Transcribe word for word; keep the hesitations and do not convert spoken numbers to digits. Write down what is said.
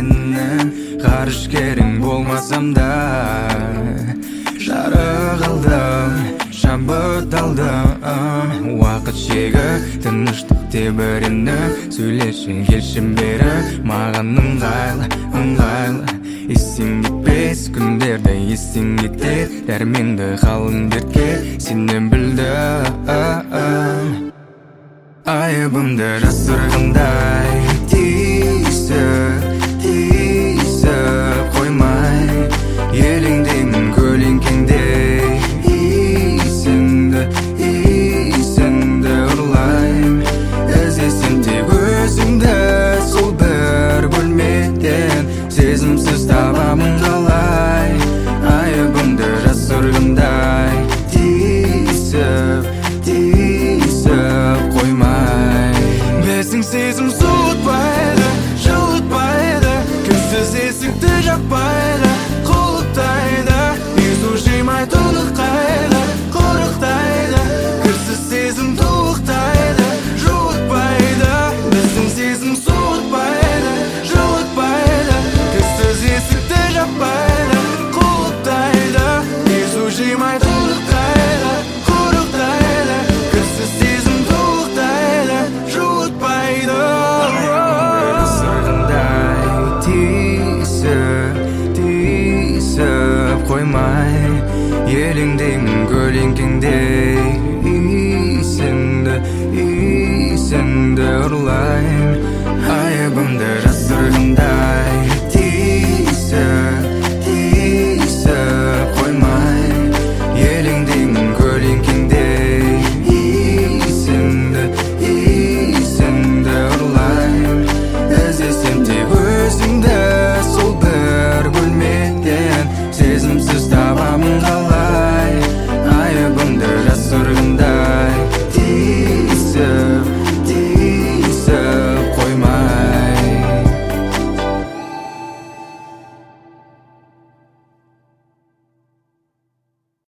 сенің ғарышкерің болмасам да жарық алдым, шабыт алдым. Уақыт шегі тыныштық тебірені сөйлеші келшім бері маған ыңғайлы, ыңғайлы. Есің кетпес күндерді есің кетер дәрменді қалың дертке сенен білдім. Айыбымды жасырғандай тиісіп, тиісіп қоймай елеңдеймін көлеңкеңдей иісіңді, иісіңді ұрлайм. Іздесем тек өзіңді сол бір бөлмеден сезімсіз табамын қалай. Айыбымды жасырғандай тиісіп, тиісіп қоймай. Біздің сезім суытпайды, жылытпайды, күнсіз есікті жаппайды, құлыптайды, езу жимай тыныққайды, құрықтайды. Кірсіз сезім туықтайды, жуытпайды. Біздің сезім суытпайды, жылытпайды, күнсіз есікті жаппайды, құлыптайды, езу жимай тыныққайды, құрықтайды. Кірсіз сезім туықтайды, жуытпайды. Тиісіп қоймай елеңдеймін көлеңкеңдей иісіңді, иісіңді ұрлайм. Айыбымды жасырғандай